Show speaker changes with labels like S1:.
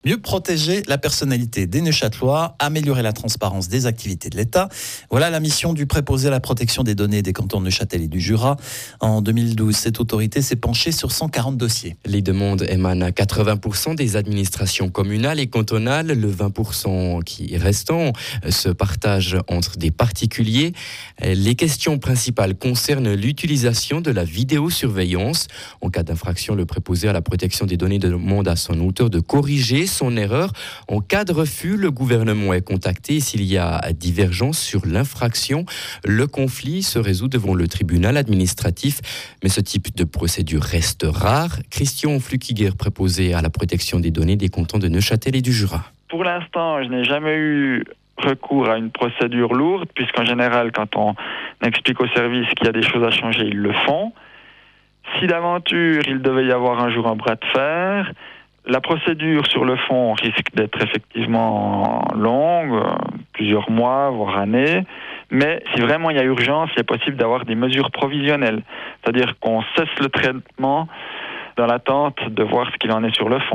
S1: Mieux protéger la personnalité des Neuchâtelois, améliorer la transparence des activités de l'État. Voilà la mission du préposé à la protection des données des cantons de Neuchâtel et du Jura. En 2012, cette autorité s'est penchée sur 140 dossiers.
S2: Les demandes émanent à 80% des administrations communales et cantonales. Le 20% qui est restant se partage entre des particuliers. Les questions principales concernent l'utilisation de la vidéosurveillance. En cas d'infraction, le préposé à la protection des données demande à son auteur de corriger son erreur. En cas de refus, le gouvernement est contacté. S'il y a divergence sur l'infraction, le conflit se résout devant le tribunal administratif. Mais ce type de procédure reste rare. Christian Flukiger, préposé à la protection des données des cantons de Neuchâtel et du Jura.
S3: Pour l'instant, je n'ai jamais eu recours à une procédure lourde, puisqu'en général, quand on explique au service qu'il y a des choses à changer, ils le font. Si d'aventure, il devait y avoir un jour un bras de fer, la procédure sur le fond risque d'être effectivement longue, plusieurs mois, voire années. Mais si vraiment il y a urgence, il est possible d'avoir des mesures provisionnelles. C'est-à-dire qu'on cesse le traitement dans l'attente de voir ce qu'il en est sur le fond.